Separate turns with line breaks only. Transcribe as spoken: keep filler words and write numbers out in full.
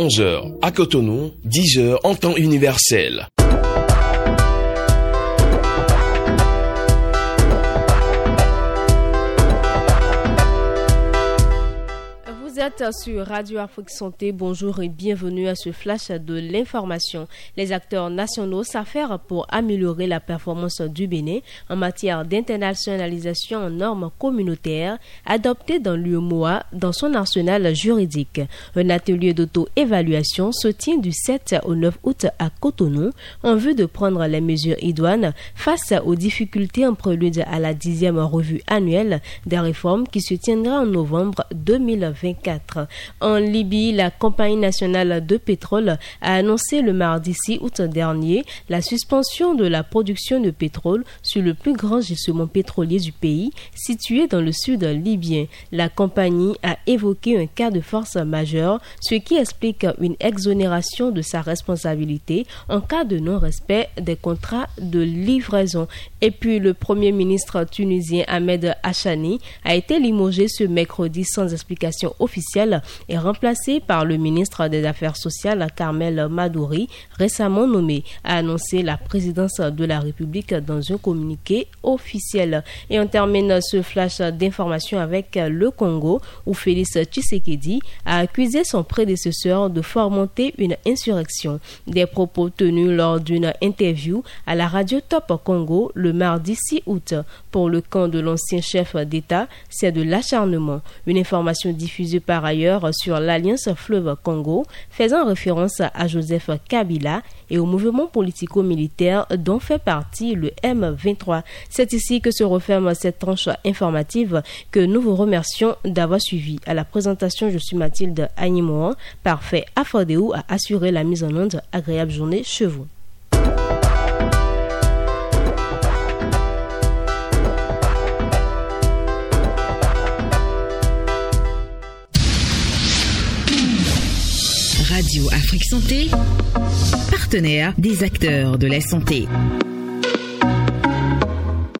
onze heures. À Cotonou, dix heures en temps universel.
Vous êtes sur Radio Afrique Santé, bonjour et bienvenue à ce flash de l'information. Les acteurs nationaux s'affairent pour améliorer la performance du Bénin en matière d'internationalisation en normes communautaires adoptées dans l'U E M O A dans son arsenal juridique. Un atelier d'auto-évaluation se tient du sept au neuf août à Cotonou en vue de prendre les mesures idoines face aux difficultés en prélude à la dixième revue annuelle des réformes qui se tiendra en novembre deux mille vingt-quatre. En Libye, la Compagnie nationale de pétrole a annoncé le mardi six août dernier la suspension de la production de pétrole sur le plus grand gisement pétrolier du pays, situé dans le sud libyen. La compagnie a évoqué un cas de force majeure, ce qui explique une exonération de sa responsabilité en cas de non-respect des contrats de livraison. Et puis, le premier ministre tunisien Ahmed Achani a été limogé ce mercredi sans explication officielle est remplacé par le ministre des Affaires sociales Kamel Madouri, récemment nommé, a annoncé la présidence de la République dans un communiqué officiel. Et on termine ce flash d'information avec le Congo, où Félix Tshisekedi a accusé son prédécesseur de fomenter une insurrection. Des propos tenus lors d'une interview à la radio Top Congo le mardi six août. Pour le camp de l'ancien chef d'État, c'est de l'acharnement. Une information diffusée par ailleurs sur l'Alliance Fleuve Congo, faisant référence à Joseph Kabila et au mouvement politico-militaire dont fait partie le M vingt-trois. C'est ici que se referme cette tranche informative que nous vous remercions d'avoir suivi. À la présentation, je suis Mathilde Agnimoan. Parfait Afodéou a assuré la mise en onde. Agréable journée chez vous.
Radio Afrique Santé, partenaire des acteurs de la santé.